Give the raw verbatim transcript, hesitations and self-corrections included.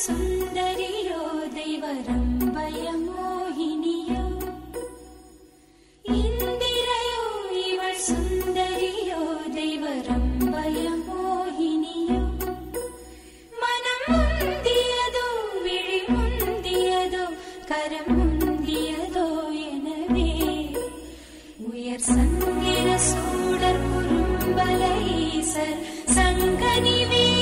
சுந்தரியோ தெய்வரம்பய மோகினியோ இந்திரையோ இவள் சுந்தரியோ தெய்வரம்பய மோகினியோ மனம் முந்தியதோ விழி முந்தியதோ கரம் முந்தியதோ எனவே உயர் சங்கிர சூடர் குறும்பல ஈசர் சங்கனிவே